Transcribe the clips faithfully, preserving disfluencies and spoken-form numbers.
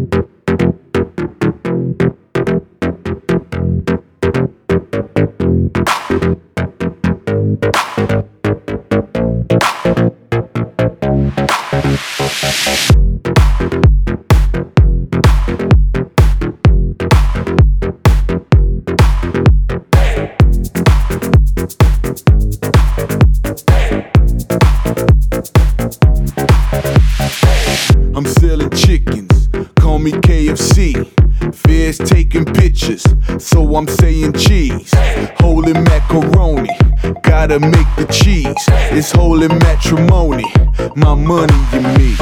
I'm selling chickens, call me K F C. Feds taking pictures, so I'm saying cheese. Holy macaroni, gotta make the cheese. It's holy matrimony, my money and me.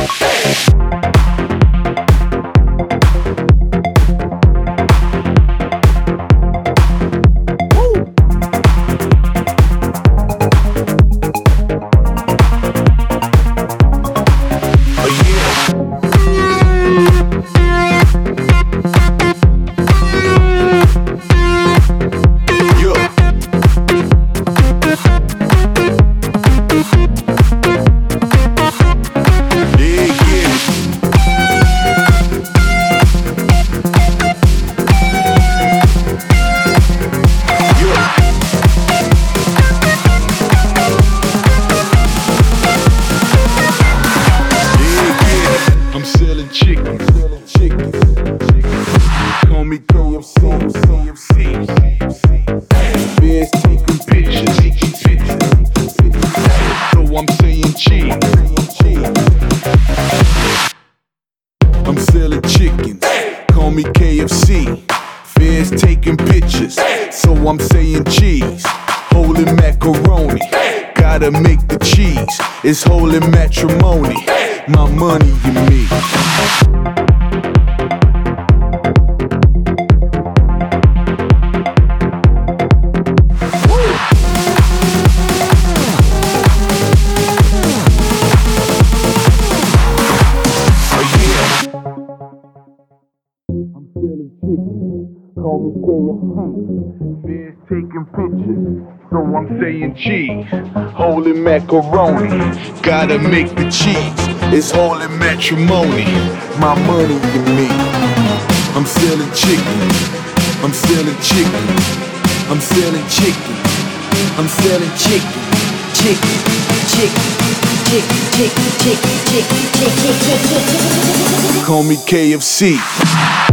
Call me K F C. Feds taking pictures, so I'm saying cheese. I'm selling chickens, call me K F C. Feds taking pictures, so I'm saying cheese. Holy macaroni, gotta make the cheese. It's holy matrimony, my money and me. I'm selling chicken, call me K F C. Feds taking pictures, so I'm saying cheese. Holy macaroni, gotta make the cheese. It's holy matrimony, my money and me. I'm selling chicken, I'm selling chicken, I'm selling chicken, I'm selling chicken, chicken, chicken, chicken, chicken, chicken, chicken, chicken, chicken, chicken. Call me K F C.